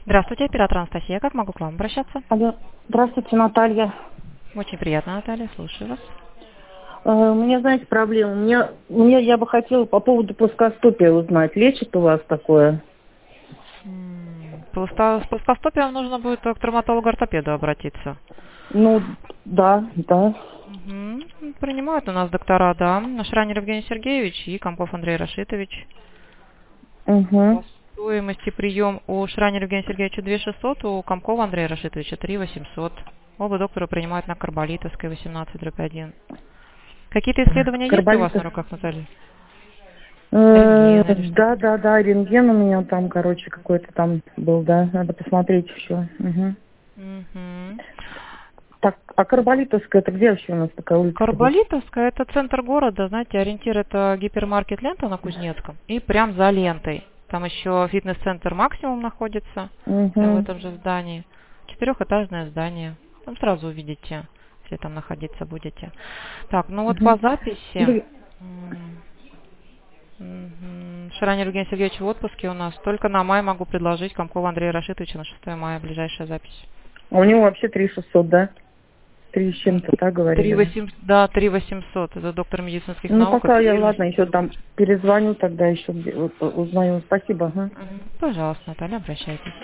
Здравствуйте, оператор Анастасия. Как могу к вам обращаться? Алло, здравствуйте, Наталья. Очень приятно, Наталья. Слушаю вас. У меня, знаете, проблема. Я бы хотела по поводу плоскостопия узнать. Лечит у вас такое? С плоскостопием нужно будет к травматологу-ортопеду обратиться. Ну, да. Принимают у нас доктора, да. Шранер Евгений Сергеевич и Комков Андрей Рашитович. Угу. По стоимости прием у Шранера Евгения Сергеевича 2600, у Комкова Андрея Рашитовича 3800. Оба доктора принимают на Карболитовской 18/1. Какие-то исследования есть у вас на руках, Наталья? Рентген или что? Да, рентген у меня там, какой-то там был, да. Надо посмотреть еще. Угу. Так, а Карболитовская, это где вообще у нас такая улица? Карболитовская — это центр города, знаете, ориентир — это гипермаркет «Лента» на Кузнецком. И прям за лентой. Там еще фитнес-центр «Максимум» находится в этом же здании. 4-этажное здание. Там сразу увидите, если там находиться будете. Так, ну вот по записи. Шранер Евгений Сергеевич в отпуске у нас. Только на май могу предложить Комкова Андрея Рашитовича на 6 мая, ближайшая запись. А у него вообще 3600, да? 3 с чем-то, так говорили? 3800. Это доктор медицинских наук. Ну, пока я, ладно, еще там перезвоню, тогда еще узнаю. Спасибо. Пожалуйста, Наталья, обращайтесь.